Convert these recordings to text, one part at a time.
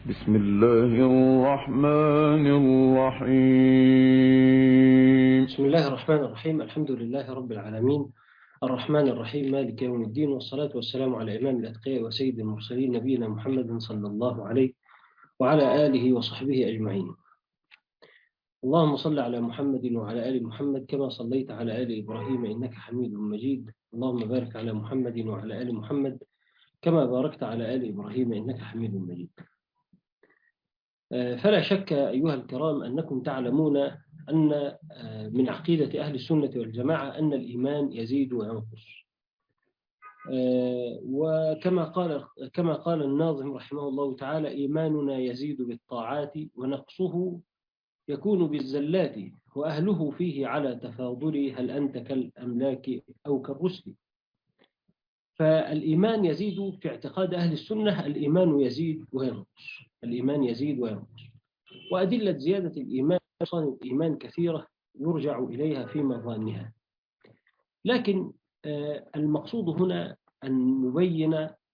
بسم الله الرحمن الرحيم. بسم الله الرحمن الرحيم. الحمد لله رب العالمين، الرحمن الرحيم، مالك يوم الدين، والصلاة والسلام على إمام الأتقياء وسيد المرسلين نبينا محمد صلى الله عليه وعلى آله وصحبه أجمعين. اللهم صل على محمد وعلى آل محمد كما صليت على آل إبراهيم إنك حميد مجيد. اللهم بارك على محمد وعلى آل محمد كما باركت على آل إبراهيم إنك حميد مجيد. فلا شك أيها الكرام أنكم تعلمون أن من عقيدة أهل السنة والجماعة أن الإيمان يزيد وينقص. كما قال الناظم رحمه الله تعالى: إيماننا يزيد بالطاعات ونقصه يكون بالزلات، وأهله فيه على تفاضل، هل أنت كالأملاك أو كالرسل. فالإيمان يزيد في اعتقاد أهل السنة، الإيمان يزيد وينقص، الإيمان يزيد وينقص. وأدلة زيادة الإيمان الإيمان كثيرة يرجع إليها في مظانها، لكن المقصود هنا أن نبين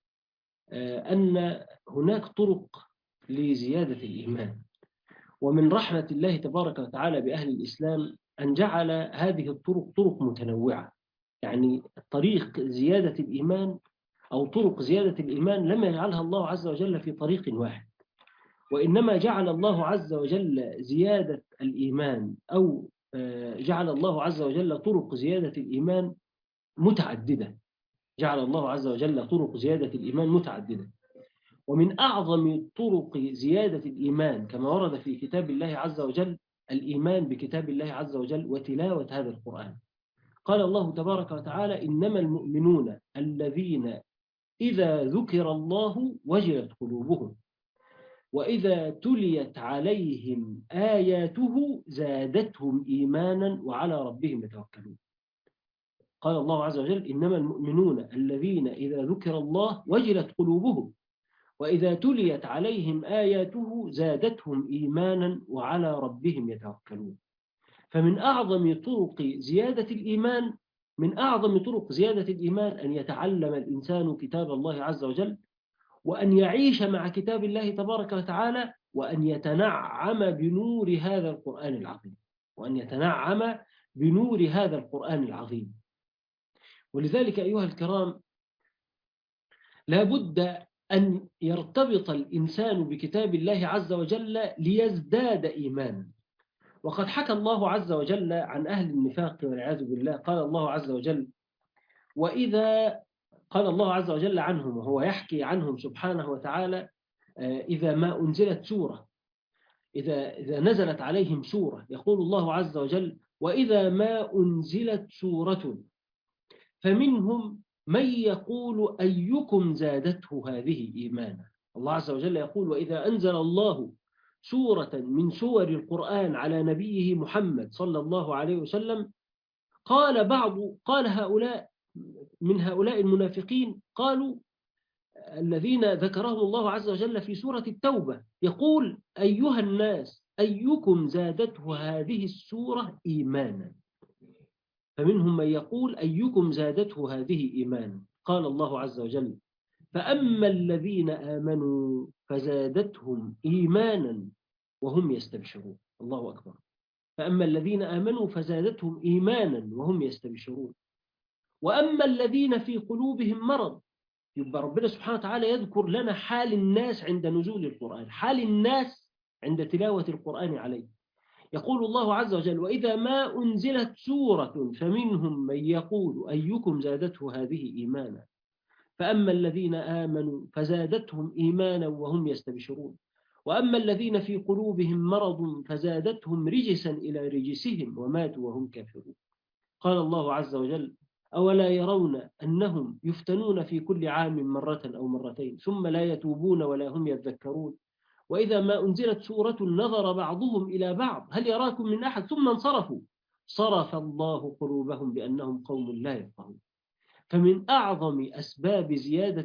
أن هناك طرق لزيادة الإيمان، ومن رحمة الله تبارك وتعالى بأهل الإسلام أن جعل هذه الطرق طرق متنوعة. يعني طريق زيادة الإيمان أو طرق زيادة الإيمان لم يجعلها الله عز وجل في طريق واحد، وإنما جعل الله عز وجل زيادة الإيمان أو جعل الله عز وجل طرق زيادة الإيمان متعددة. جعل الله عز وجل طرق زيادة الإيمان متعددة، ومن أعظم طرق زيادة الإيمان كما ورد في كتاب الله عز وجل الإيمان بكتاب الله عز وجل وتلاوة هذا القرآن. قال الله تبارك وتعالى: إنما المؤمنون الذين إذا ذكر الله وجلت قلوبهم وإذا تليت عليهم آياته زادتهم إيمانا وعلى ربهم يتوكلون. قال الله عز وجل: إنما المؤمنون الذين إذا ذكر الله وجلت قلوبهم وإذا تليت عليهم آياته زادتهم إيمانا وعلى ربهم يتوكلون. فمن أعظم طرق زيادة الإيمان أن يتعلم الإنسان كتاب الله عز وجل، وأن يعيش مع كتاب الله تبارك وتعالى، وأن يتنعم بنور هذا القرآن العظيم. ولذلك أيها الكرام لا بد أن يرتبط الإنسان بكتاب الله عز وجل ليزداد إيمانا. وقد حكى الله عز وجل عن أهل النفاق والعياذ بالله. قال الله عز وجل عنهم وهو يحكي عنهم سبحانه وتعالى: إذا ما أنزلت سورة، إذا نزلت عليهم سورة، يقول الله عز وجل: وإذا ما أنزلت سورة فمنهم من يقول أيكم زادته هذه إيمانا. الله عز وجل يقول: وإذا أنزل الله سورة من سور القرآن على نبيه محمد صلى الله عليه وسلم، قال هؤلاء من هؤلاء المنافقين، قالوا الذين ذكرهم الله عز وجل في سورة التوبة، يقول: أيها الناس أيكم زادته هذه السورة إيمانا. فمنهم من يقول أيكم زادته هذه إيمانا. قال الله عز وجل: فأما الذين آمنوا فزادتهم إيمانا وهم يستبشرون. الله أكبر. فأما الذين آمنوا فزادتهم إيمانا وهم يستبشرون. وأما الذين في قلوبهم مرض، يبقى ربنا سبحانه وتعالى يذكر لنا حال الناس عند نزول القرآن، حال الناس عند تلاوة القرآن عليه. يقول الله عز وجل: وإذا ما أنزلت سورة فمنهم من يقول أيكم زادته هذه إيمانا. فأما الذين آمنوا فزادتهم إيمانا وهم يستبشرون. وأما الذين في قلوبهم مرض فزادتهم رجسا إلى رجسهم وماتوا وهم كافرون. قال الله عز وجل: أولا يرون أنهم يفتنون في كل عام مرة أو مرتين ثم لا يتوبون ولا هم يذكرون. وإذا ما أنزلت سورة نظر بعضهم إلى بعض هل يراكم من أحد ثم انصرفوا صرف الله قلوبهم بأنهم قوم لا يفقهون. فمن أعظم أسباب زيادة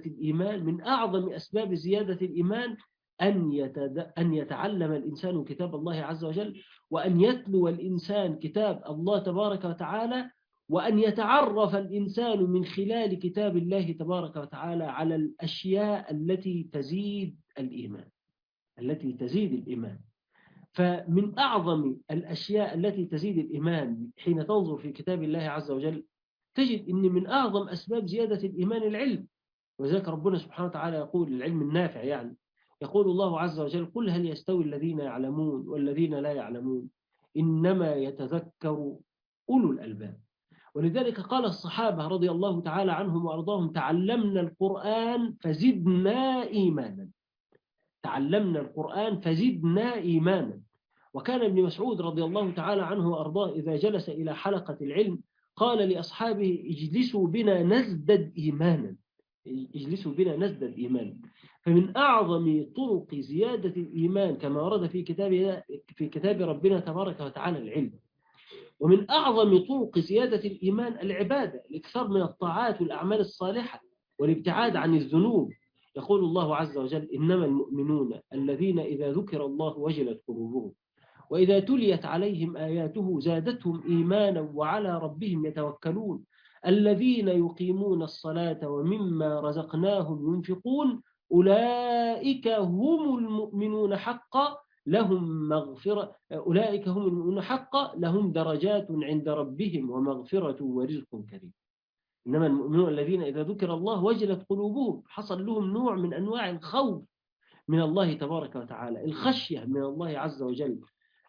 الإيمان أن يتعلم الإنسان كتاب الله عز وجل، وأن يتلو الإنسان كتاب الله تبارك وتعالى، وأن يتعرف الإنسان من خلال كتاب الله تبارك وتعالى على الأشياء التي تزيد الإيمان. التي تزيد الإيمان. فمن أعظم الأشياء التي تزيد الإيمان حين تنظر في كتاب الله عز وجل تجد أن من أعظم أسباب زيادة الإيمان العلم. وذلك ربنا سبحانه وتعالى يقول العلم النافع، يعني يقول الله عز وجل: قل هل يستوي الذين يعلمون والذين لا يعلمون إنما يتذكر أولو الألباب. ولذلك قال الصحابة رضي الله تعالى عنهم وأرضاهم: تعلمنا القرآن فزدنا إيمانا. تعلمنا القرآن فزدنا إيمانا. وكان ابن مسعود رضي الله تعالى عنه وأرضاه إذا جلس إلى حلقة العلم قال لأصحابه: اجلسوا بنا نزدد إيمانا. اجلسوا بنا نزدد إيمانا. فمن أعظم طرق زيادة الإيمان كما ورد في كتاب ربنا تبارك وتعالى العلم. ومن أعظم طرق زيادة الإيمان العبادة، الإكثار من الطاعات والأعمال الصالحة والابتعاد عن الذنوب. يقول الله عز وجل: إنما المؤمنون الذين إذا ذكر الله وجلت قلوبهم وإذا تليت عليهم آياته زادتهم إيمانا وعلى ربهم يتوكلون الذين يقيمون الصلاة ومما رزقناهم ينفقون أولئك هم المؤمنون حقا لهم مغفرة، أولئك هم المؤمنون حقا لهم درجات عند ربهم ومغفرة ورزق كريم. إنما المؤمنون الذين إذا ذكر الله وجلت قلوبهم، حصل لهم نوع من أنواع الخوف من الله تبارك وتعالى، الخشية من الله عز وجل،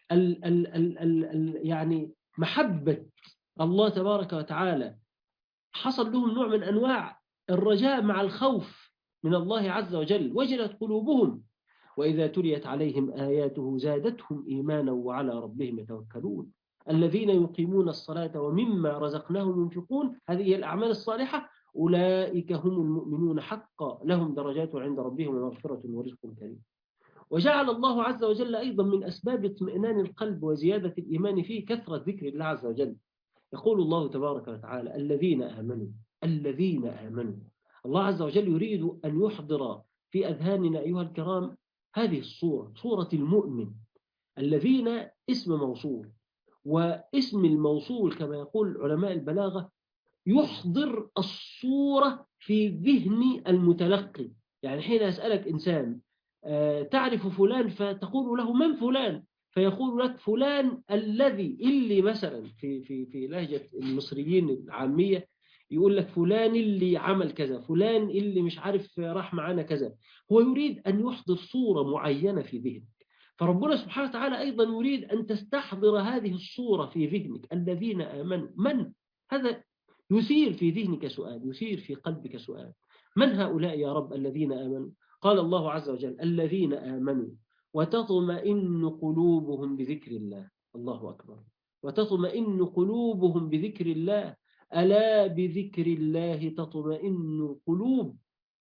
يعني محبة الله تبارك وتعالى. حصل لهم نوع من أنواع الرجاء مع الخوف من الله عز وجل. وجلت قلوبهم وإذا تليت عليهم آياته زادتهم إيمانا وعلى ربهم يتوكلون الذين يقيمون الصلاة ومما رزقناهم ينفقون. هذه الأعمال الصالحة أولئك هم المؤمنون حقا لهم درجات عند ربهم ومغفرة ورزق كريم. وجعل الله عز وجل أيضا من أسباب اطمئنان القلب وزيادة الإيمان فيه كثرة ذكر الله عز وجل. يقول الله تبارك وتعالى: الذين آمنوا. الذين آمنوا. الله عز وجل يريد أن يحضر في أذهاننا أيها الكرام هذه الصورة، صورة المؤمن. الذين اسم موصول، واسم الموصول كما يقول علماء البلاغة يحضر الصورة في ذهن المتلقي. يعني حين يسألك إنسان تعرف فلان فتقول له: من فلان؟ فيقول لك: فلان الذي، اللي مثلا في لهجة المصريين العامية يقول لك: فلان اللي عمل كذا، فلان اللي مش عارف راح معانا كذا. هو يريد أن يحضر صورة معينة في ذهنك. فربنا سبحانه وتعالى أيضا يريد أن تستحضر هذه الصورة في ذهنك. الذين آمنوا، من هذا؟ يثير في ذهنك سؤال، يثير في قلبك سؤال: من هؤلاء يا رب الذين آمنوا؟ قال الله عز وجل: الذين آمنوا وتطمئن قلوبهم بذكر الله. الله أكبر. وتطمئن قلوبهم بذكر الله، ألا بذكر الله تطمئن القلوب.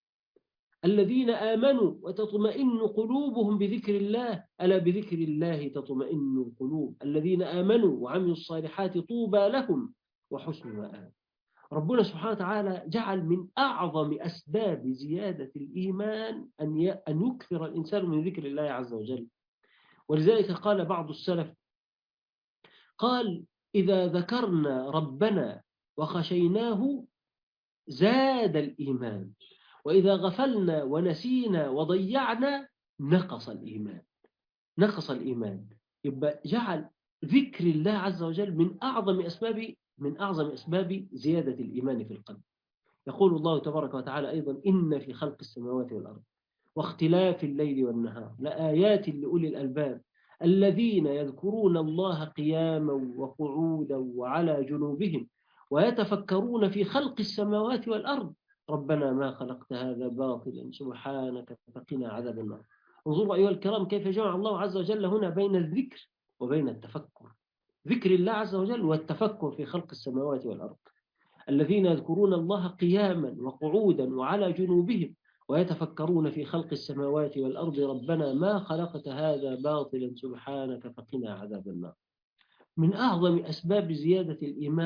الذين آمنوا وتطمئن قلوبهم بذكر الله، ألا بذكر الله تطمئن القلوب. الذين آمنوا وعملوا الصالحات طوبى لهم وحسن مآب. ربنا سبحانه وتعالى جعل من أعظم أسباب زيادة الإيمان أن يكثر الإنسان من ذكر الله عز وجل. ولذلك قال بعض السلف، قال: إذا ذكرنا ربنا وخشيناه زاد الإيمان، وإذا غفلنا ونسينا وضيعنا نقص الإيمان. نقص الإيمان. يبقى جعل ذكر الله عز وجل من أعظم أسباب زيادة الإيمان في القلب. يقول الله تبارك وتعالى أيضا: إن في خلق السماوات والأرض واختلاف الليل والنهار لآيات لأولي الألباب الذين يذكرون الله قياما وقعودا وعلى جنوبهم ويتفكرون في خلق السماوات والأرض ربنا ما خلقت هذا باطلا سبحانك فقنا عذاب النار. انظروا أيها الكرام كيف جمع الله عز وجل هنا بين الذكر وبين التفكر. ذكر الله عز وجل والتفكر في خلق السماوات والأرض. الذين يذكرون الله قياما وقعودا وعلى جنوبهم ويتفكرون في خلق السماوات والأرض ربنا ما خلقت هذا باطلا سبحانك فقنا عذاب النار. من أعظم أسباب زيادة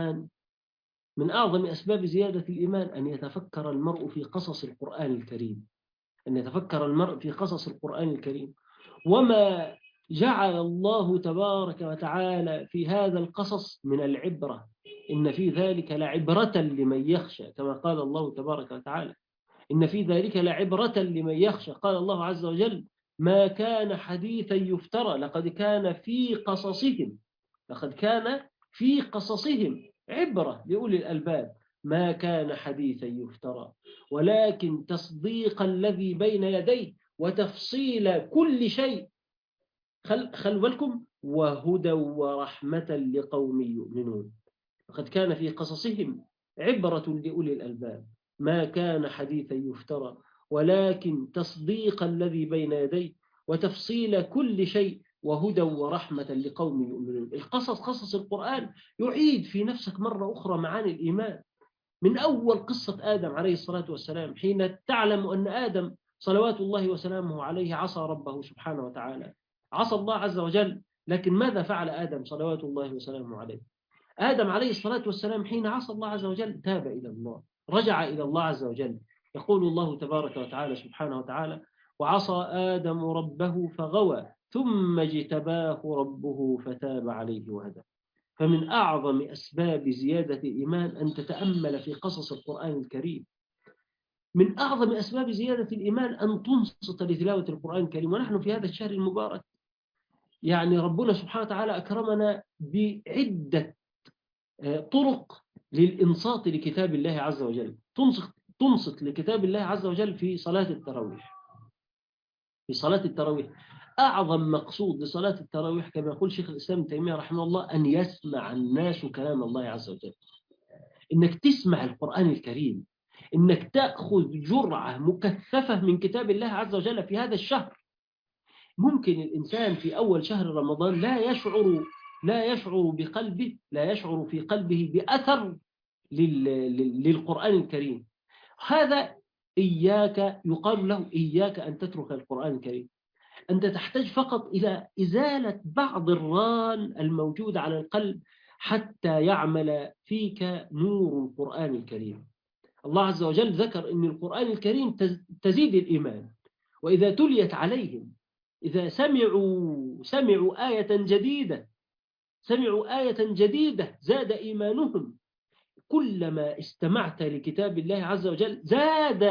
الإيمان أن يتفكر المرء في قصص القرآن الكريم. أن يتفكر المرء في قصص القرآن الكريم وما جعل الله تبارك وتعالى في هذا القصص من العبرة. إن في ذلك لعبرة لمن يخشى، كما قال الله تبارك وتعالى: إن في ذلك لعبرة لمن يخشى. قال الله عز وجل: ما كان حديثا يفترى، لقد كان في قصصهم عبرة لأولي الألباب. ما كان حديثا يفترى ولكن تصديق الذي بين يديه وتفصيل كل شيء. خلوا بالكم، وهدى ورحمة لقوم يؤمنون. لقد كان في قصصهم عبرة لأولي الألباب. ما كان حديثا يفترى ولكن تصديق الذي بين يديه وتفصيل كل شيء وهدى ورحمة لقوم يؤمنون. قصص القرآن يعيد في نفسك مرة أخرى معاني الإيمان. من أول قصة آدم عليه الصلاة والسلام، حين تعلم أن آدم صلوات الله وسلامه عليه عصى ربه سبحانه وتعالى، عصى الله عز وجل. لكن ماذا فعل آدم صلوات الله وسلامه عليه؟ آدم عليه الصلاة والسلام حين عصى الله عز وجل تاب إلى الله، رجع إلى الله عز وجل. يقول الله تبارك وتعالى سبحانه وتعالى: وعصى آدم ربه فغوى ثم اجتباه ربه فتاب عليه وهدى. فمن أعظم أسباب زيادة الإيمان أن تتأمل في قصص القرآن الكريم. من أعظم أسباب زيادة الإيمان أن تنصت لتلاوة القرآن الكريم. ونحن في هذا الشهر المبارك يعني ربنا سبحانه وتعالى أكرمنا بعدة طرق للإنصات لكتاب الله عز وجل. تنصت لكتاب الله عز وجل في صلاة التراويح. في صلاة التراويح أعظم مقصود لصلاة التراويح كما يقول شيخ الإسلام ابن تيمية رحمه الله أن يسمع الناس كلام الله عز وجل. إنك تسمع القرآن الكريم، إنك تأخذ جرعة مكثفة من كتاب الله عز وجل في هذا الشهر. ممكن الإنسان في أول شهر رمضان لا يشعر في قلبه بأثر للقرآن الكريم. هذا يقال له إياك أن تترك القرآن الكريم. أنت تحتاج فقط إلى إزالة بعض الران الموجود على القلب حتى يعمل فيك نور القرآن الكريم. الله عز وجل ذكر أن القرآن الكريم تزيد الإيمان. وإذا تليت عليهم، إذا سمعوا آية جديدة زاد إيمانهم. كلما استمعت لكتاب الله عز وجل زاد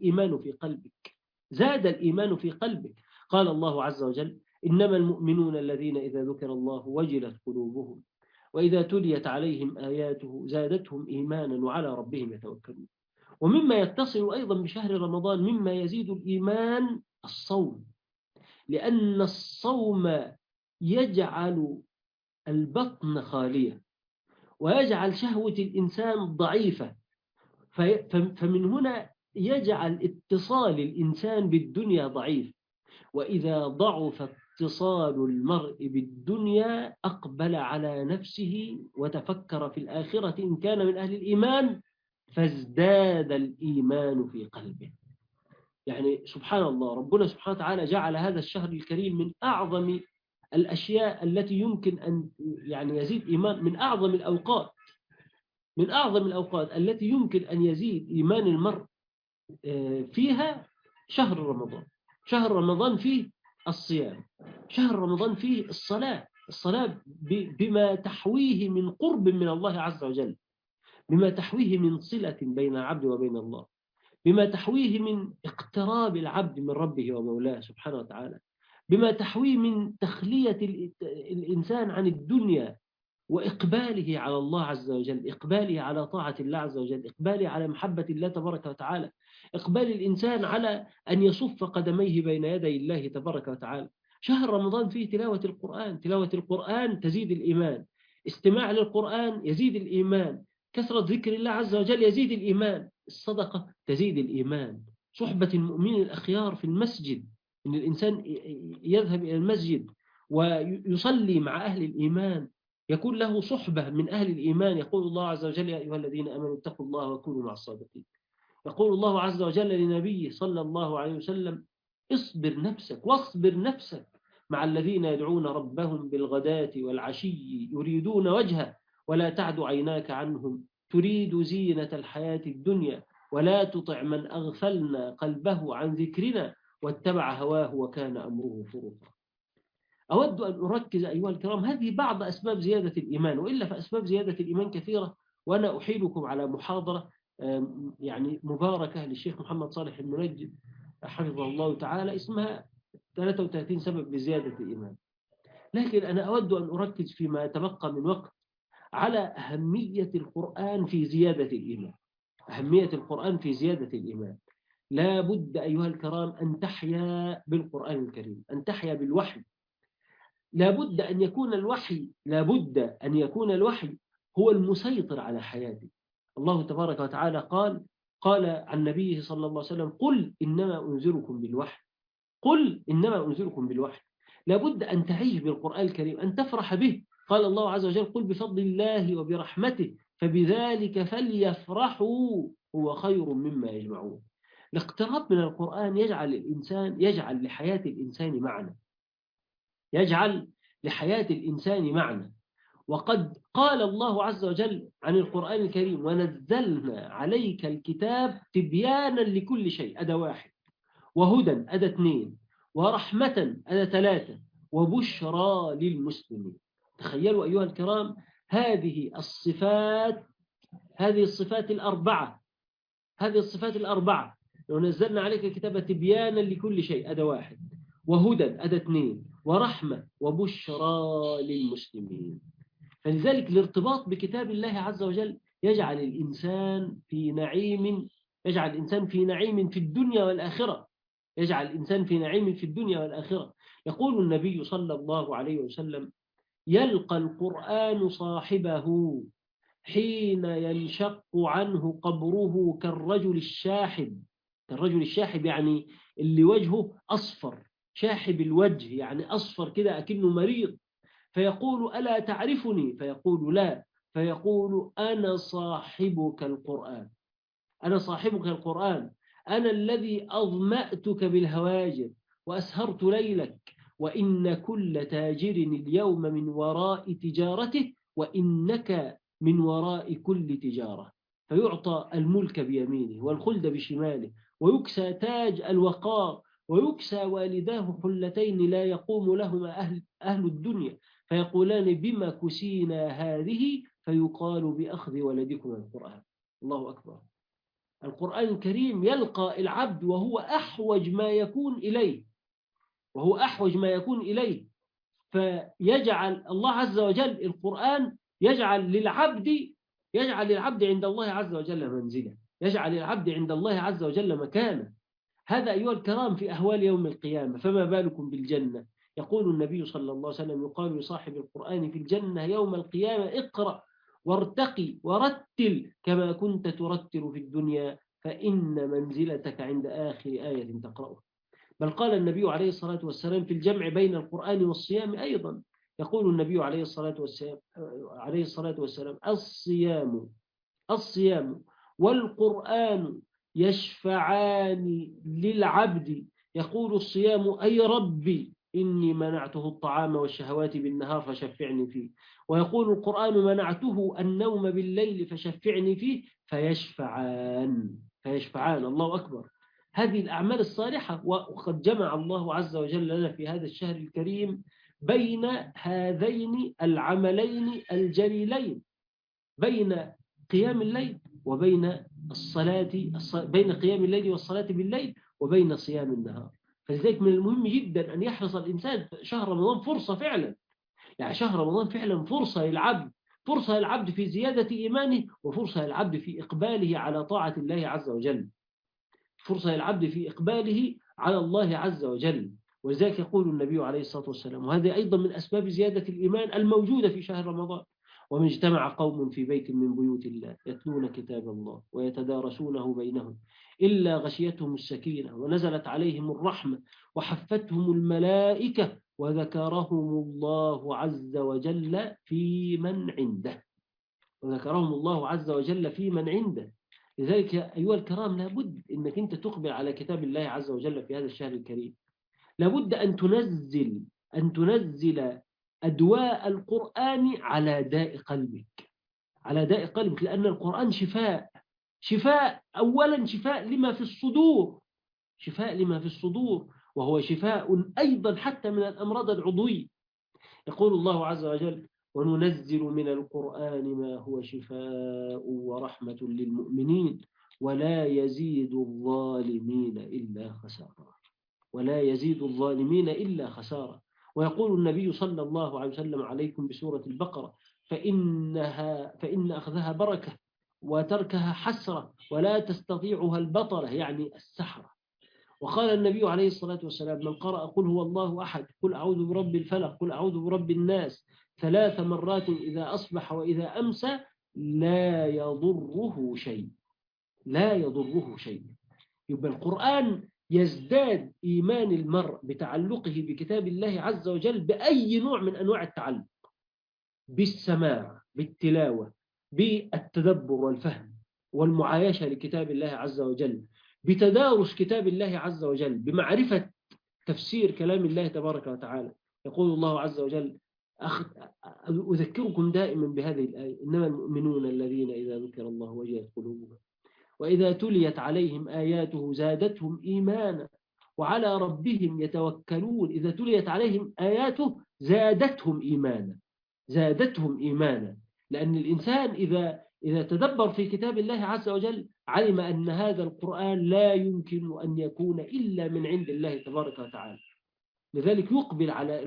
الإيمان في قلبك. قال الله عز وجل: إنما المؤمنون الذين إذا ذكر الله وجلت قلوبهم وإذا تليت عليهم آياته زادتهم إيمانا وعلى ربهم يتوكلون. ومما يتصل أيضا بشهر رمضان مما يزيد الإيمان الصوم، لأن الصوم يجعل البطن خالية ويجعل شهوة الإنسان ضعيفة، فمن هنا يجعل اتصال الإنسان بالدنيا ضعيف. وإذا ضعف اتصال المرء بالدنيا أقبل على نفسه وتفكر في الآخرة إن كان من أهل الإيمان فازداد الإيمان في قلبه. يعني سبحان الله، ربنا سبحانه وتعالى جعل هذا الشهر الكريم من أعظم الأشياء التي يمكن أن يعني يزيد إيمان، من أعظم الأوقات التي يمكن أن يزيد إيمان المرء فيها شهر رمضان. شهر رمضان فيه الصيام، شهر رمضان فيه الصلاة بما تحويه من قرب من الله عز وجل، بما تحويه من صلة بين العبد وبين الله، بما تحويه من اقتراب العبد من ربه ومولاه سبحانه وتعالى، بما تحويه من تخلية الإنسان عن الدنيا وإقباله على الله عز وجل، إقباله على طاعة الله عز وجل، إقباله على محبة الله تبارك وتعالى، إقبال الإنسان على أن يصف قدميه بين يدي الله تبارك وتعالى. شهر رمضان فيه تلاوة القرآن تزيد الإيمان، استماع للقرآن يزيد الإيمان، كثرة ذكر الله عز وجل يزيد الإيمان، الصدقة تزيد الإيمان، صحبة المؤمنين الأخيار في المسجد، إن الإنسان يذهب إلى المسجد ويصلي مع أهل الإيمان يكون له صحبة من أهل الإيمان. يقول الله عز وجل: يا أيها الذين آمنوا اتقوا الله وكونوا مع الصادقين. يقول الله عز وجل لنبيه صلى الله عليه وسلم: واصبر نفسك مع الذين يدعون ربهم بالغداة والعشي يريدون وجهه ولا تعد عيناك عنهم تريد زينة الحياة الدنيا ولا تطع من أغفلنا قلبه عن ذكرنا واتبع هواه وكان أمره فرطا. أود أن أركز أيها الكرام، هذه بعض أسباب زيادة الإيمان، وإلا فأسباب زيادة الإيمان كثيرة. وأنا أحيلكم على محاضرة يعني مباركة للشيخ محمد صالح المنجد حفظه الله تعالى اسمها 33 سبب لزيادة الإيمان. لكن أنا أود أن أركز فيما تبقى من وقت على أهمية القرآن في زيادة الإيمان. أهمية القرآن في زيادة الإيمان. لا بد أيها الكرام أن تحيا بالقرآن الكريم، أن تحيا بالوحي. لا بد أن يكون الوحي هو المسيطر على حياتك. الله تبارك وتعالى قال عن نبيه صلى الله عليه وسلم: قل إنما أنذركم بالوحي. قل إنما أنذركم بالوحي. لا بد أن تعيش بالقرآن الكريم، أن تفرح به. قال الله عز وجل: قل بفضل الله وبرحمته فبذلك فليفرحوا هو خير مما يجمعون. الاقتراب من القرآن يجعل لحياة الإنسان معنى، يجعل لحياة الإنسان معنى. وقد قال الله عز وجل عن القرآن الكريم: ونزلنا عليك الكتاب تبيانا لكل شيء، أداة واحد، وهدى أداة اثنين، ورحمة أداة ثلاثة، وبشرى للمسلمين. تخيلوا أيها الكرام هذه الصفات الأربعة. لو نزلنا عليك الكتاب تبيانا لكل شيء، أداة واحد، وهدى أداة اثنين، ورحمة وبشرى للمسلمين. فلذلك الارتباط بكتاب الله عز وجل يجعل الإنسان في نعيم في الدنيا والآخرة. يقول النبي صلى الله عليه وسلم: يلقى القرآن صاحبه حين ينشق عنه قبره كالرجل الشاحب يعني اللي وجهه أصفر، شاحب الوجه يعني أصفر كده أكنه مريض، فيقول: ألا تعرفني؟ فيقول: لا. فيقول: أنا صاحبك القرآن، أنا الذي أظمأتك بالهواجر وأسهرت ليلك، وإن كل تاجر اليوم من وراء تجارته، وإنك من وراء كل تجارة. فيعطى الملك بيمينه والخلد بشماله، ويكسى تاج الوقار، ويكسى والداه حلتين لا يقوم لهما أهل الدنيا، فيقولان: بما كسينا هذه؟ فيقال: بأخذ ولدكم القرآن. الله أكبر. القرآن الكريم يلقى العبد وهو أحوج ما يكون إليه، فيجعل الله عز وجل القرآن يجعل للعبد عند الله عز وجل منزلة، يجعل للعبد عند الله عز وجل مكانة. هذا أيها الكرام في أهوال يوم القيامة، فما بالكم بالجنة؟ يقول النبي صلى الله عليه وسلم: يقال لصاحب القرآن في الجنة يوم القيامة: اقرأ وارتقي ورتل كما كنت ترتل في الدنيا، فإن منزلتك عند آخر آية تقرأها. بل قال النبي عليه الصلاة والسلام في الجمع بين القرآن والصيام أيضا، يقول النبي عليه الصلاة والسلام: الصيام والقرآن يشفعان للعبد. يقول الصيام: أي ربي إني منعته الطعام والشهوات بالنهار فشفعني فيه. ويقول القرآن: منعته النوم بالليل فشفعني فيه. فيشفعان. الله أكبر. هذه الأعمال الصالحة، وقد جمع الله عز وجل لنا في هذا الشهر الكريم بين هذين العملين الجليلين، بين قيام الليل وبين بين قيام الليل والصلاة بالليل وبين صيام النهار. فلذلك من المهم جدا أن يحرص الإنسان. شهر رمضان فرصة فعلا، يعني شهر رمضان فعلا فرصة للعبد في زيادة إيمانه، وفرصة للعبد في إقباله على طاعة الله عز وجل، فرصة للعبد في إقباله على الله عز وجل. ولذلك يقول النبي عليه الصلاة والسلام، وهذا أيضا من أسباب زيادة الإيمان الموجودة في شهر رمضان: وما اجتمع قوم في بيت من بيوت الله يتلون كتاب الله ويتدارسونه بينهم إلا غشيتهم السكينة ونزلت عليهم الرحمة وحفتهم الملائكة وذكرهم الله عز وجل في من عنده. لذلك أيها الكرام لابد أنك أنت تقبل على كتاب الله عز وجل في هذا الشهر الكريم. لابد أن تنزل أدواء القرآن على داء قلبك، لأن القرآن شفاء أولا، شفاء لما في الصدور، وهو شفاء أيضا حتى من الأمراض العضوية. يقول الله عز وجل: وننزل من القرآن ما هو شفاء ورحمة للمؤمنين ولا يزيد الظالمين إلا خسارا. ولا يزيد الظالمين إلا خسارة. ويقول النبي صلى الله عليه وسلم: عليكم بسورة البقرة فإن أخذها بركة وتركها حسرة ولا تستطيعها البطلة، يعني السحرة. وقال النبي عليه الصلاة والسلام: من قرأ قل هو الله أحد، قل أعوذ برب الفلق، قل أعوذ برب الناس 3 مرات إذا أصبح وإذا أمسى لا يضره شيء، لا يضره شيء. يبقى القرآن يزداد إيمان المرء بتعلقه بكتاب الله عز وجل بأي نوع من أنواع التعلق، بالسماع، بالتلاوة، بالتدبر والفهم والمعايشة لكتاب الله عز وجل، بتدارس كتاب الله عز وجل، بمعرفة تفسير كلام الله تبارك وتعالى. يقول الله عز وجل: أذكركم دائما بهذه الآية: إنما المؤمنون الذين إذا ذكر الله وجلت قلوبهم وإذا تليت عليهم آياته زادتهم إيمانا وعلى ربهم يتوكلون. إذا تليت عليهم آياته زادتهم إيمانا، زادتهم إيمانا. لأن الإنسان إذا تدبر في كتاب الله عز وجل علم أن هذا القرآن لا يمكن أن يكون إلا من عند الله تبارك وتعالى. لذلك يقبل على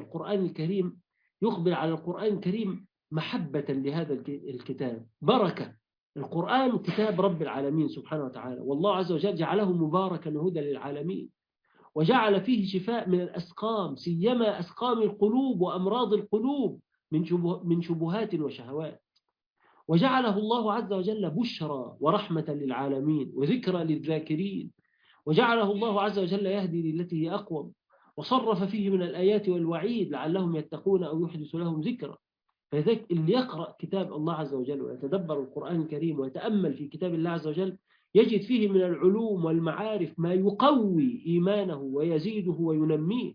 القرآن الكريم محبة لهذا الكتاب، بركة. القرآن كتاب رب العالمين سبحانه وتعالى، والله عز وجل جعله مباركا هدى للعالمين، وجعل فيه شفاء من الأسقام، سيما أسقام القلوب وأمراض القلوب من شبهات وشهوات. وجعله الله عز وجل بشرى ورحمة للعالمين وذكرى للذاكرين. وجعله الله عز وجل يهدي للتي هي أقوم، وصرف فيه من الآيات والوعيد لعلهم يتقون أو يحدث لهم ذكرى. فلذلك اللي يقرأ كتاب الله عز وجل ويتدبر القرآن الكريم ويتأمل في كتاب الله عز وجل يجد فيه من العلوم والمعارف ما يقوي إيمانه ويزيده وينميه.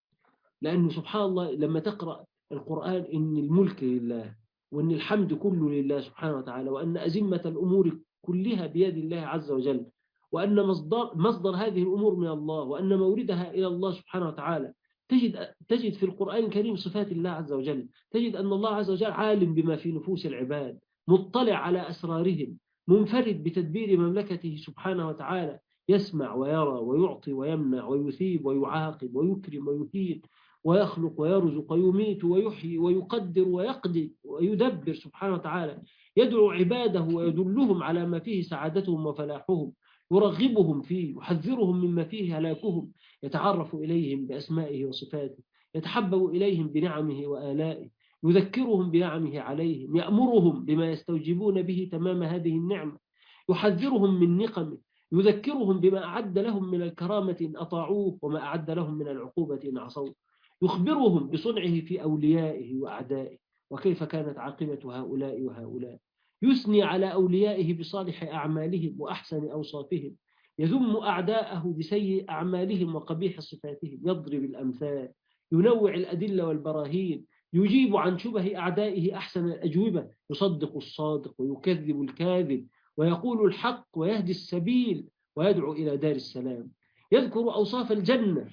لأنه سبحان الله لما تقرأ القرآن إن الملك لله، وإن الحمد كله لله سبحانه وتعالى، وأن أزمة الأمور كلها بيد الله عز وجل، وأن مصدر هذه الأمور من الله، وأن موردها إلى الله سبحانه وتعالى، تجد في القرآن الكريم صفات الله عز وجل. تجد أن الله عز وجل عالم بما في نفوس العباد، مطلع على أسرارهم، منفرد بتدبير مملكته سبحانه وتعالى، يسمع ويرى ويعطي ويمنع ويثيب ويعاقب ويكرم ويهين ويخلق ويرزق ويميت ويحيي ويقدر ويقضي ويدبر سبحانه وتعالى. يدعو عباده ويدلهم على ما فيه سعادتهم وفلاحهم، يرغبهم فيه، يحذرهم مما فيه هلاكهم، يتعرف إليهم بأسمائه وصفاته، يتحبب إليهم بنعمه وآلائه، يذكرهم بنعمه عليهم، يأمرهم بما يستوجبون به تمام هذه النعمة، يحذرهم من نقمه، يذكرهم بما أعد لهم من الكرامة إن أطاعوه وما أعد لهم من العقوبة إن عصوه، يخبرهم بصنعه في أوليائه وأعدائه وكيف كانت عاقبة هؤلاء وهؤلاء، يثني على أوليائه بصالح أعمالهم وأحسن أوصافهم، يذم أعداءه بسيء أعمالهم وقبيح صفاتهم، يضرب الأمثال، ينوع الأدلة والبراهين، يجيب عن شبه أعدائه أحسن الأجوبة، يصدق الصادق ويكذب الكاذب، ويقول الحق ويهدي السبيل ويدعو إلى دار السلام، يذكر أوصاف الجنة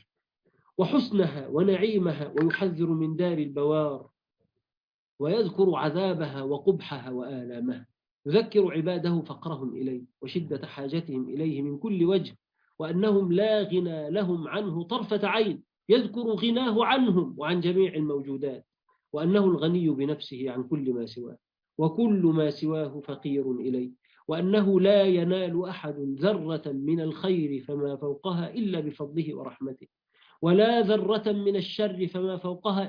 وحسنها ونعيمها ويحذر من دار البوار، ويذكر عذابها وقبحها وآلامها، يذكر عباده فقرهم إليه وشدة حاجتهم إليه من كل وجه، وأنهم لا غنى لهم عنه طرفة عين، يذكر غناه عنهم وعن جميع الموجودات، وأنه الغني بنفسه عن كل ما سواه، وكل ما سواه فقير إليه، وأنه لا ينال أحد ذرة من الخير فما فوقها إلا بفضله ورحمته، ولا ذرة من الشر فما فوقها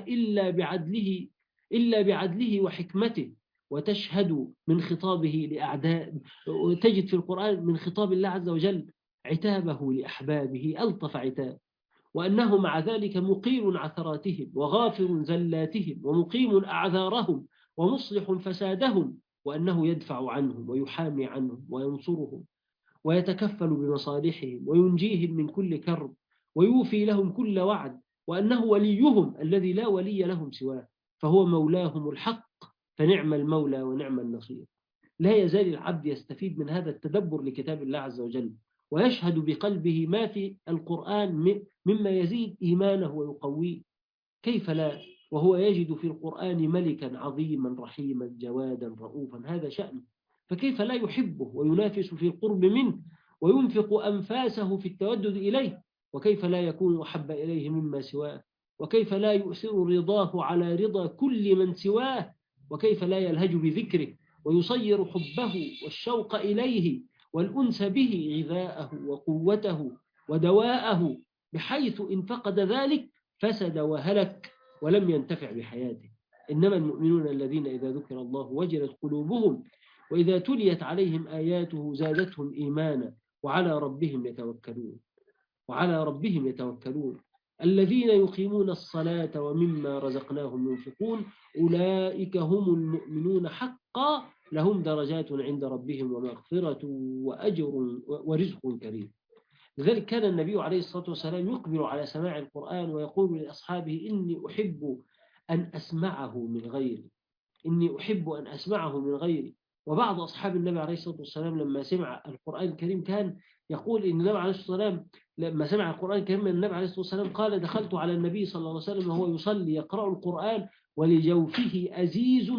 إلا بعدله وحكمته. وتشهد من خطابه لأعداء، تجد في القرآن من خطاب الله عز وجل عتابه لأحبابه ألطف عتاب، وأنه مع ذلك مقيل عثراتهم وغافر زلاتهم ومقيم أعذارهم ومصلح فسادهم، وأنه يدفع عنهم ويحامي عنهم وينصرهم ويتكفل بمصالحهم وينجيهم من كل كرب ويوفي لهم كل وعد، وأنه وليهم الذي لا ولي لهم سواه، فهو مولاهم الحق، فنعم المولى ونعم النصير. لا يزال العبد يستفيد من هذا التدبر لكتاب الله عز وجل، ويشهد بقلبه ما في القرآن مما يزيد إيمانه ويقويه. كيف لا وهو يجد في القرآن ملكا عظيما رحيما جوادا رؤوفا، هذا شأنه، فكيف لا يحبه وينافس في القرب منه وينفق أنفاسه في التودد إليه. وكيف لا يكون أحب إليه مما سواه، وكيف لا يؤثر رضاه على رضا كل من سواه، وكيف لا يلهج بذكره ويصير حبه والشوق إليه والأنس به غذاءه وقوته ودواءه، بحيث إن فقد ذلك فسد وهلك ولم ينتفع بحياته. إنما المؤمنون الذين إذا ذكر الله وجلت قلوبهم وإذا تليت عليهم آياته زادتهم إيمانا وعلى ربهم يتوكلون الذين يقيمون الصلاة ومما رزقناهم ينفقون أولئك هم المؤمنون حقا لهم درجات عند ربهم ومغفرة وأجر ورزق كريم. لذلك كان النبي عليه الصلاة والسلام يقبل على سماع القرآن ويقول لأصحابه إني أحب أن أسمعه من غيري. وبعض أصحاب النبي عليه الصلاة والسلام لما سمع القرآن الكريم كان يقول إن النبي عليه الصلاة والسلام لما سمع القرآن الكريم من النبي عليه الصلاة والسلام قال دخلت على النبي صلى الله عليه وسلم وهو يصلي يقرأ القرآن ولجوفه أزيز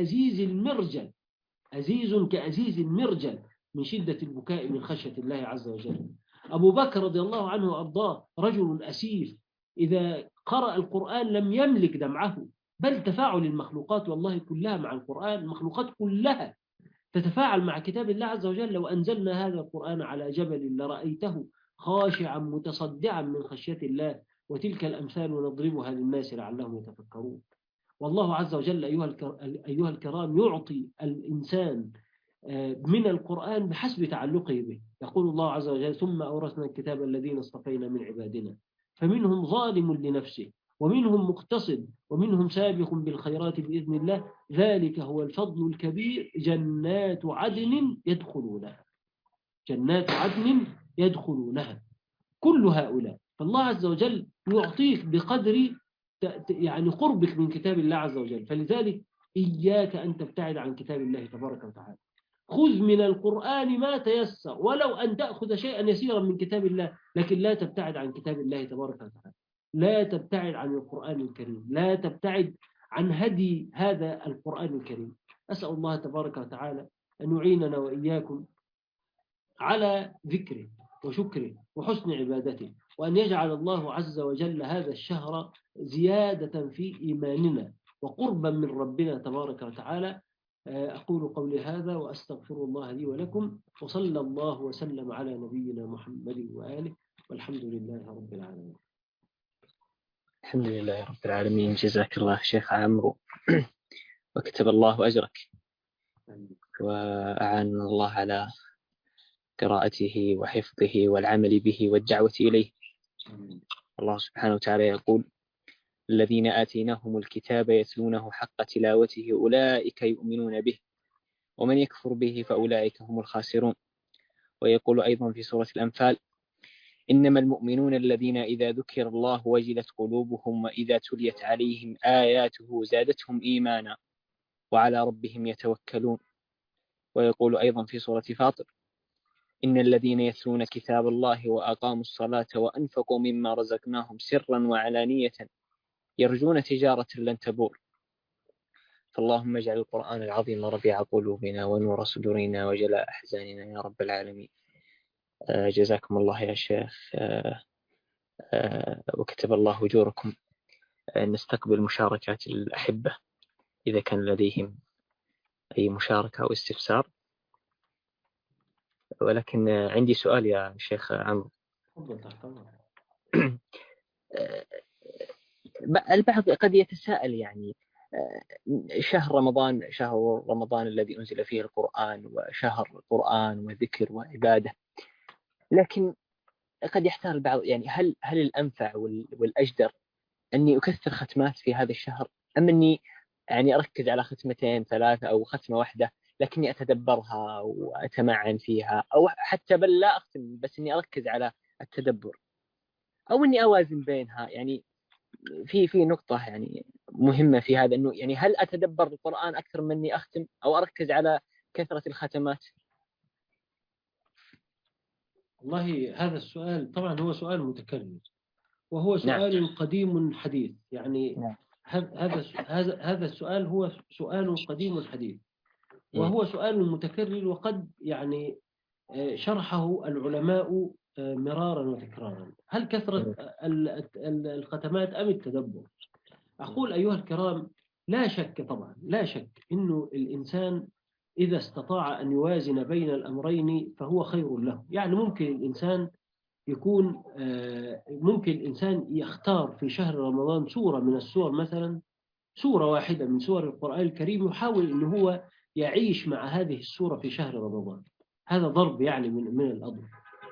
كأزيز المرجل من شدة البكاء من خشية الله عز وجل. أبو بكر رضي الله عنه وأرضاه رجل أسيف إذا قرأ القرآن لم يملك دمعه، بل تفاعل المخلوقات والله كلها مع القرآن، المخلوقات كلها تتفاعل مع كتاب الله عز وجل. لو أنزلنا هذا القرآن على جبل لرأيته خاشعا متصدعا من خشية الله، وتلك الأمثال نضربها للناس لعلهم يتفكرون. والله عز وجل أيها الكرام يعطي الإنسان من القرآن بحسب تعلقه به. يقول الله عز وجل ثم أورثنا الكتاب الذين اصطفينا من عبادنا فمنهم ظالم لنفسه ومنهم مقتصد ومنهم سابق بالخيرات بإذن الله ذلك هو الفضل الكبير جنات عدن يدخلونها كل هؤلاء. فالله عز وجل يعطيك بقدر يعني قربك من كتاب الله عز وجل. فلذلك إياك أن تبتعد عن كتاب الله تبارك وتعالى. خذ من القرآن ما تيسر، ولو أن تأخذ شيئا يسيرا من كتاب الله، لكن لا تبتعد عن كتاب الله تبارك وتعالى، لا تبتعد عن القرآن الكريم، لا تبتعد عن هدي هذا القرآن الكريم. أسأل الله تبارك وتعالى أن يعيننا وإياكم على ذكره وشكره وحسن عبادته، وأن يجعل الله عز وجل هذا الشهر زيادة في إيماننا وقربا من ربنا تبارك وتعالى. أقول قولي هذا وأستغفر الله لي ولكم، وصلى الله وسلم على نبينا محمد وآله، والحمد لله رب العالمين. الحمد لله رب العالمين. جزاك الله شيخ عمرو وكتب الله أجرك، وأعان الله على قراءته وحفظه والعمل به والدعوة إليه. الله سبحانه وتعالى يقول الذين آتيناهم الكتاب يتلونه حق تلاوته أولئك يؤمنون به ومن يكفر به فأولئك هم الخاسرون. ويقول أيضا في سورة الأنفال إنما المؤمنون الذين إذا ذكر الله وجلت قلوبهم وإذا تليت عليهم آياته زادتهم إيمانا وعلى ربهم يتوكلون. ويقول أيضا في سورة فاطر إن الذين يتلون كتاب الله وأقاموا الصلاة وأنفقوا مما رزقناهم سرا وعلانية يرجون تجارة لن تبور. فاللهم اجعل القرآن العظيم ربيع قلوبنا ونور صدورنا وجلاء أحزاننا يا رب العالمين. جزاكم الله يا شيخ، وكتب الله أجوركم. نستقبل مشاركات الأحبة إذا كان لديهم أي مشاركة أو استفسار. ولكن عندي سؤال يا شيخ عمرو. البعض قد يتساءل يعني شهر رمضان الذي أنزل فيه القرآن وشهر القرآن وذكر وعبادة، لكن قد يحتار البعض يعني هل الأنفع والأجدر أني أكثر ختمات في هذا الشهر أم أني يعني أركز على ختمتين ثلاثة أو ختمة واحدة لكني أتدبرها وأتمعن فيها، أو حتى بل لا أختم بس أني أركز على التدبر، أو أني أوازن بينها؟ يعني في نقطة يعني مهمة في هذا، أنه يعني هل أتدبر القرآن أكثر من أني أختم أو أركز على كثرة الختمات؟ والله هذا السؤال طبعا هو سؤال متكرر، وهو سؤال قديم حديث. يعني هذا السؤال هو سؤال قديم حديث، وهو سؤال متكرر، وقد يعني شرحه العلماء مرارا وتكرارا. هل كثرة الختمات أم التدبر؟ أقول أيها الكرام، لا شك طبعا، لا شك أنه الإنسان إذا استطاع أن يوازن بين الأمرين فهو خير له. يعني ممكن الإنسان يكون ممكن الإنسان يختار في شهر رمضان سورة من السور، مثلا سورة واحدة من سور القرآن الكريم، يحاول أن هو يعيش مع هذه السورة في شهر رمضان. هذا ضرب يعني من الأضرب.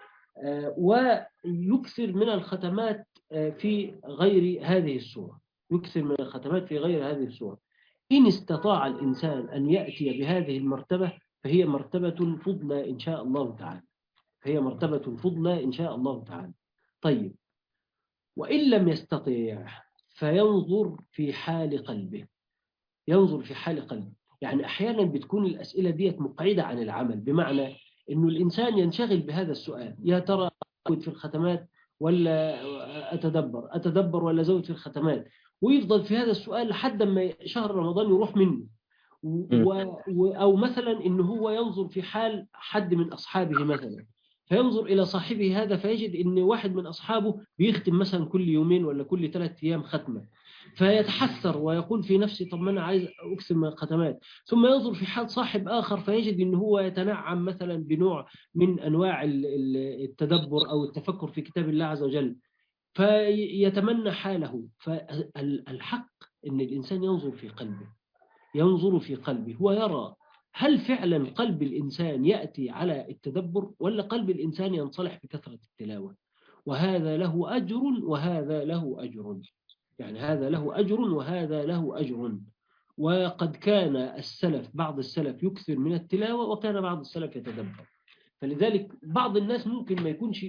ويكثر من الختمات في غير هذه السورة، يكثر من الختمات في غير هذه السورة. إن استطاع الإنسان أن يأتي بهذه المرتبة فهي مرتبة فضلى إن شاء الله تعالى، فهي مرتبة فضلى إن شاء الله تعالى. طيب، وإن لم يستطيع فينظر في حال قلبه، ينظر في حال قلبه. يعني أحيانا بتكون الأسئلة ديت مقعدة عن العمل، بمعنى أنه الإنسان ينشغل بهذا السؤال: يا ترى أزود في الختمات ولا أتدبر ولا أزود في الختمات؟ ويفضل في هذا السؤال لحد ما شهر رمضان يروح منه. أو مثلا أنه هو ينظر في حال حد من أصحابه مثلا، فينظر إلى صاحبه هذا فيجد أن واحد من أصحابه بيختم مثلا كل يومين ولا كل 3 أيام ختمة، فيتحسر ويقول في نفسه: طب ما أنا عايز أكثر من الختمات. ثم ينظر في حال صاحب آخر فيجد أنه هو يتنعم مثلا بنوع من أنواع التدبر أو التفكر في كتاب الله عز وجل، فيتمنى حاله. فالحق أن الإنسان ينظر في قلبه، ينظر في قلبه ويرى هل فعلا قلب الإنسان يأتي على التدبر، ولا قلب الإنسان ينصلح بكثرة التلاوة. وهذا له أجر وهذا له أجر، يعني هذا له أجر وهذا له أجر. وقد كان السلف، بعض السلف يكثر من التلاوة، وكان بعض السلف يتدبر. فلذلك بعض الناس ممكن ما يكونش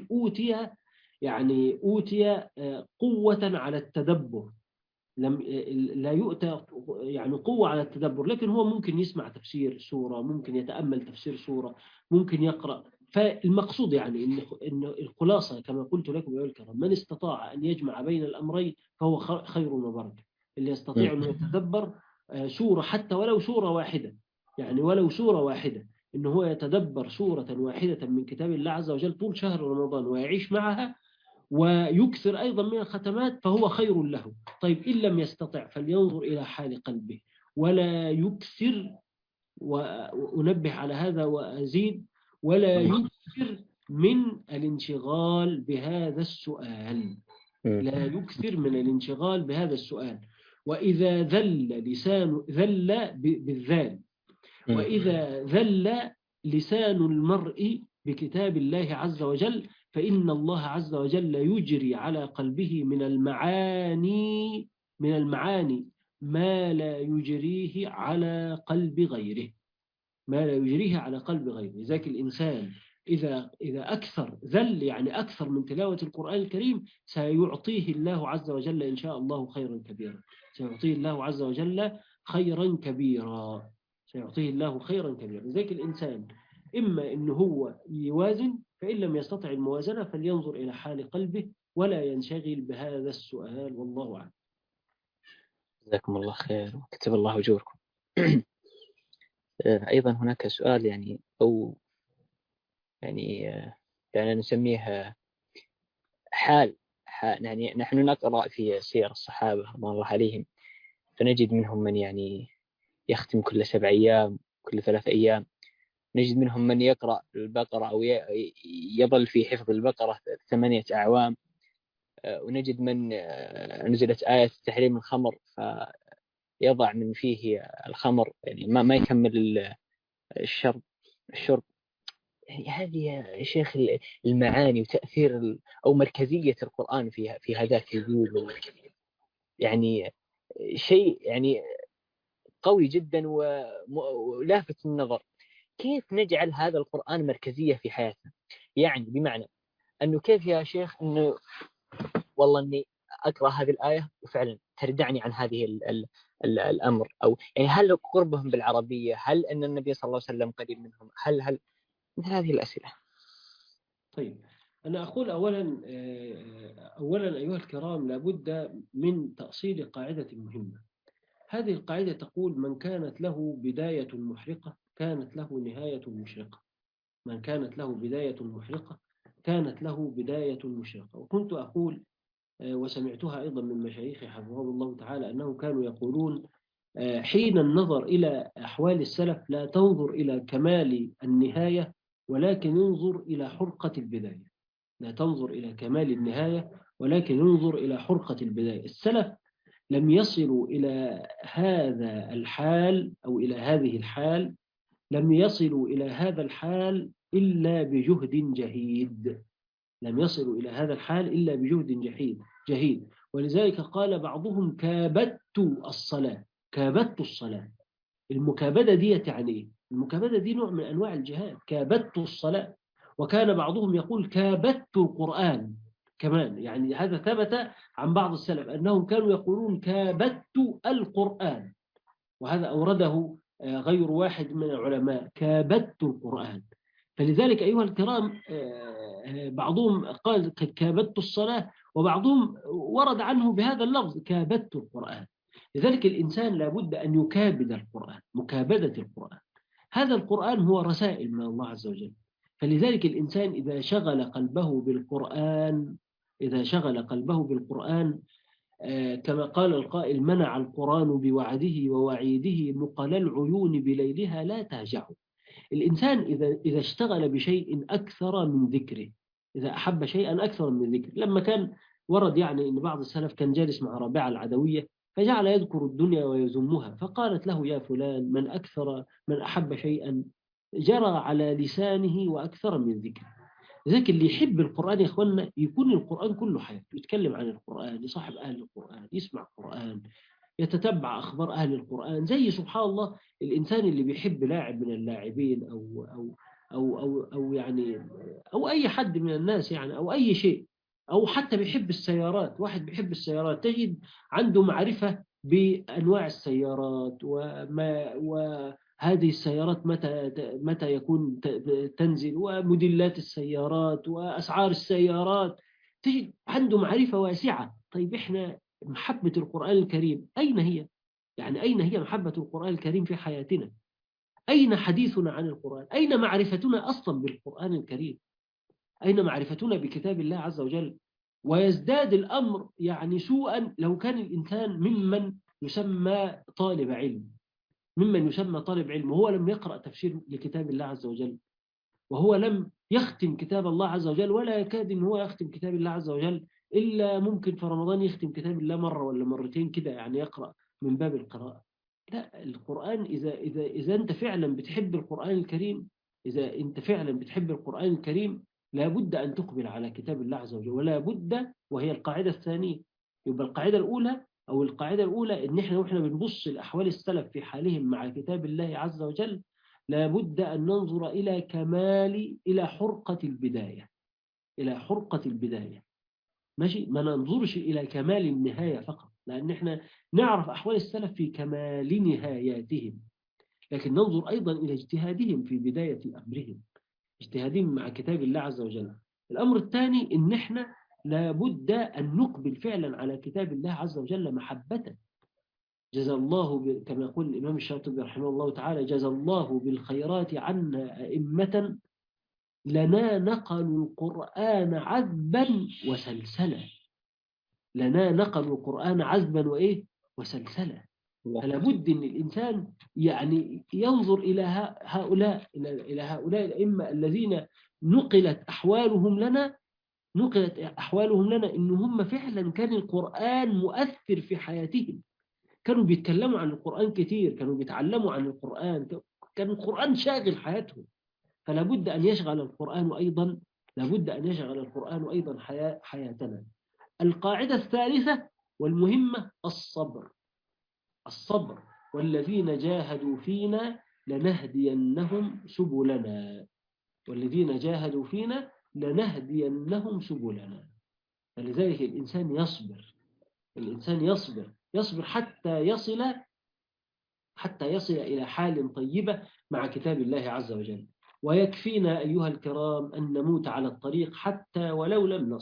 أوتي قوة على التدبر، لا يؤتى يعني قوة على التدبر، لكن هو ممكن يسمع تفسير سورة، ممكن يتأمل تفسير سورة، ممكن يقرأ. فالمقصود يعني إن الخلاصة كما قلت لكم أيها الكرام: من استطاع أن يجمع بين الأمرين فهو خير وبركة. اللي يستطيع أن يتدبر سورة، حتى ولو سورة واحدة، يعني ولو سورة واحدة، إنه هو يتدبر سورة واحدة من كتاب الله عز وجل طول شهر رمضان ويعيش معها ويكثر أيضا من الختمات، فهو خير له. طيب، إن لم يستطع فلينظر إلى حال قلبه ولا يكثر، وأنبه على هذا وأزيد: ولا يكثر من الانشغال بهذا السؤال، لا يكثر من الانشغال بهذا السؤال. وإذا ذل بالذال، وإذا ذل لسان المرء بكتاب الله عز وجل فإن الله عز وجل يجري على قلبه من المعاني ما لا يجريه على قلب غيره، ما لا يجريه على قلب غيره. لذلك الإنسان إذا أكثر ذل، يعني أكثر من تلاوة القرآن الكريم، سيعطيه الله عز وجل إن شاء الله خيرا كبيرا، سيعطيه الله عز وجل خيرا كبيرا، سيعطيه الله خيرا كبيرا. لذلك الإنسان إما أنه هو يوازن، فإن لم يستطع الموازنة فلينظر إلى حال قلبه ولا ينشغل بهذا السؤال، والله أعلم. جزاكم الله خير وكتب الله أجوركم. أيضا هناك سؤال يعني يعني نسميه حال يعني نحن نقرأ في سير الصحابة رضوان الله عليهم، فنجد منهم من يعني يختم كل 7 أيام، كل 3 أيام. نجد منهم من يقرأ البقرة أو يظل في حفظ البقرة 8 أعوام. ونجد من نزلت آية تحريم الخمر فيضع من فيه الخمر، يعني ما يكمل الشرب. يعني هذه يا شيخ المعاني وتأثير أو مركزية القرآن في هذاك الجيل، يعني شيء يعني قوي جدا ولافت النظر. كيف نجعل هذا القرآن مركزية في حياتنا؟ يعني بمعنى أنه كيف يا شيخ أنه والله أني أقرأ هذه الآية وفعلا تردعني عن هذه الأمر، أو يعني هل قربهم بالعربية، هل أن النبي صلى الله عليه وسلم قريب منهم، هل مثل هذه الأسئلة. طيب، أنا أقول أولا أيها الكرام، لابد من تأصيل قاعدة مهمة. هذه القاعدة تقول: من كانت له بداية محرقة كانت له نهاية مشرقة. من كانت له بداية محرقة كانت له بداية مشرقة. وكنت أقول وسمعتها أيضا من مشايخي حفظهم الله تعالى أنهم كانوا يقولون حين النظر إلى أحوال السلف لا تنظر إلى كمال النهاية ولكن انظر إلى حرقة البداية. لا تنظر إلى كمال النهاية ولكن انظر إلى حرقة البداية. السلف لم يصلوا إلى هذا الحال أو إلى هذه الحال، لم يصلوا إلى هذا الحال إلا بجهد جهيد. لم يصلوا إلى هذا الحال إلا بجهد جهيد. ولذلك قال بعضهم كابدت الصلاة. كابدت الصلاة. المكابدة دي يعني إيه؟ المكابدة دي نوع من أنواع الجهاد. كابدت الصلاة. وكان بعضهم يقول كابدت القرآن كمان. يعني هذا ثبت عن بعض السلف أنهم كانوا يقولون كابدت القرآن، وهذا أورده غير واحد من العلماء. كابدت القرآن. فلذلك أيها الكرام بعضهم قال كابدت الصلاة، وبعضهم ورد عنه بهذا اللفظ كابدت القرآن. لذلك الإنسان لابد أن يكابد القرآن، مكابدة القرآن. هذا القرآن هو رسائل من الله عز وجل. فلذلك الإنسان إذا شغل قلبه بالقرآن، إذا شغل قلبه بالقرآن كما قال القائل منع القرآن بوعده ووعيده مقل العيون بليلها لا تهجعه. الإنسان إذا اشتغل بشيء أكثر من ذكره، إذا أحب شيئا أكثر من ذكره. لما كان ورد يعني أن بعض السلف كان جالس مع رابعة العدوية فجعل يذكر الدنيا ويذمها، فقالت له يا فلان من أحب شيئا جرى على لسانه وأكثر من ذكره. لذلك اللي يحب القرآن يا إخواننا يكون القرآن كله حياته، يتكلم عن القرآن، يصاحب أهل القرآن، يسمع القرآن، يتتبع أخبار أهل القرآن. زي سبحان الله الإنسان اللي بيحب لاعب من اللاعبين أو يعني أو أي حد من الناس يعني أو أي شيء، أو حتى بيحب السيارات. واحد بيحب السيارات تجد عنده معرفة بأنواع السيارات وهذه السيارات متى يكون تنزل، وموديلات السيارات وأسعار السيارات. تجد عنده معرفة واسعة. طيب إحنا محبة القرآن الكريم أين هي؟ يعني أين هي محبة القرآن الكريم في حياتنا؟ أين حديثنا عن القرآن؟ أين معرفتنا أصلا بالقرآن الكريم؟ أين معرفتنا بكتاب الله عز وجل؟ ويزداد الأمر يعني سوءا لو كان الإنسان ممن يسمى طالب علم، وهو لم يقرأ تفسير لكتاب الله عز وجل، وهو لم يختم كتاب الله عز وجل، ولا يكاد إن هو يختم كتاب الله عز وجل إلا ممكن في رمضان يختم كتاب الله مرة ولا مرتين كده، يعني يقرأ من باب القراءة. لا، القرآن إذا أنت فعلا بتحب القرآن الكريم، إذا أنت فعلا بتحب القرآن الكريم لابد أن تقبل على كتاب الله عز وجل، ولا بد. وهي القاعدة الثانية. يبقى القاعدة الأولى إن إحنا وإحنا بنبص لأحوال السلف في حالهم مع كتاب الله عز وجل لابد أن ننظر إلى حرقة البداية. ماشي، ما ننظرش إلى كمال النهاية فقط، لأن إحنا نعرف أحوال السلف في كمال نهاياتهم، لكن ننظر أيضا إلى اجتهادهم في بداية أمرهم، اجتهادهم مع كتاب الله عز وجل. الأمر الثاني إن إحنا لابد أن نقبل فعلا على كتاب الله عز وجل محبة. جزا الله كما يقول الإمام الشاطبي رحمه الله تعالى جزا الله بالخيرات عنا أئمة لنا نقلوا القرآن عذبا وسلسلا. لنا نقلوا القرآن عذبا وإيه وسلسلا. فلا بد أن الإنسان يعني ينظر إلى هؤلاء الأئمة الذين نقلت أحوالهم لنا إن هم فعلا كان القرآن مؤثر في حياتهم، كانوا بيتكلموا عن القرآن كتير، كانوا بيتعلموا عن القرآن، كان القرآن شاغل حياتهم. فلا بد أن يشغل القرآن أيضا حياتنا. القاعدة الثالثة والمهمة الصبر. والذين جاهدوا فينا لنهدينهم سبلنا. فلذلك الإنسان يصبر حتى يصل إلى حال طيبة مع كتاب الله عز وجل. ويكفينا أيها الكرام أن نموت على الطريق حتى ولو لم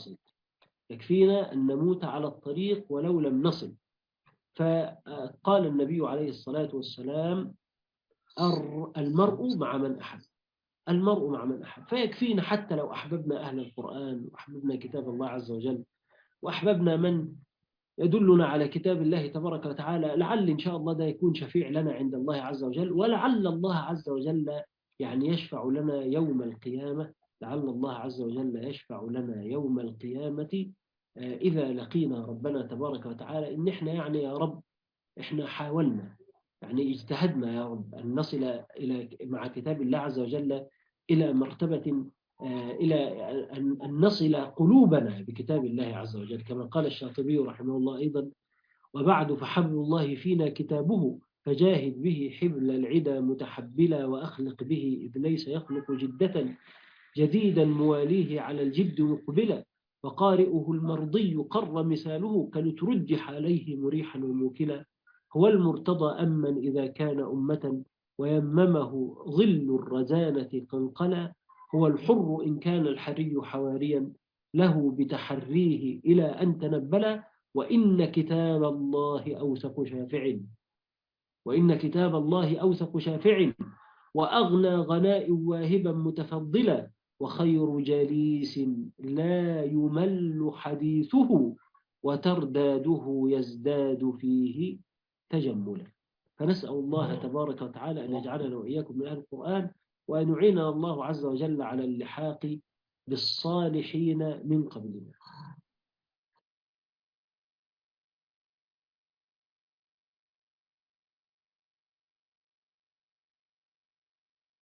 نصل. فقال النبي عليه الصلاة والسلام المرء مع من أحب. المرء مع من أحب. فيكفينا حتى لو أحببنا أهل القرآن وأحببنا كتاب الله عز وجل وأحببنا من يدلنا على كتاب الله تبارك وتعالى، لعل إن شاء الله ده يكون شفيع لنا عند الله عز وجل، ولعل الله عز وجل يعني يشفع لنا يوم القيامة. لعل الله عز وجل يشفع لنا يوم القيامة إذا لقينا ربنا تبارك وتعالى، إن إحنا يعني يا رب إحنا حاولنا، يعني اجتهدنا يا رب أن نصل إلى مع كتاب الله عز وجل إلى مرتبة إلى أن نصل قلوبنا بكتاب الله عز وجل، كما قال الشاطبي رحمه الله أيضا: وبعد فحبل الله فينا كتابه، فجاهد به حبل العدا متحبلا، وأخلق به إذ ليس يخلق جدة جديدا مواليه على الجد مقبلا، وقارئه المرضي قر مثاله كلترجح عليه مريحا وموكلا، هو المرتضى أمن إذا كان أمة ويممه ظل الرزانة قنقلا، هو الحر إن كان الحري حواريا له بتحريه إلى أن تنبلا، وإن كتاب الله أوثق شافع، وإن كتاب الله أوثق شافع، وأغنى غناء واهبا متفضلا، وخير جليس لا يمل حديثه، وترداده يزداد فيه تجملا. فنسأل الله تبارك وتعالى أن يجعلنا وإياكم من أهل القرآن، وأن يعيننا الله عز وجل على اللحاق بالصالحين من قبلنا.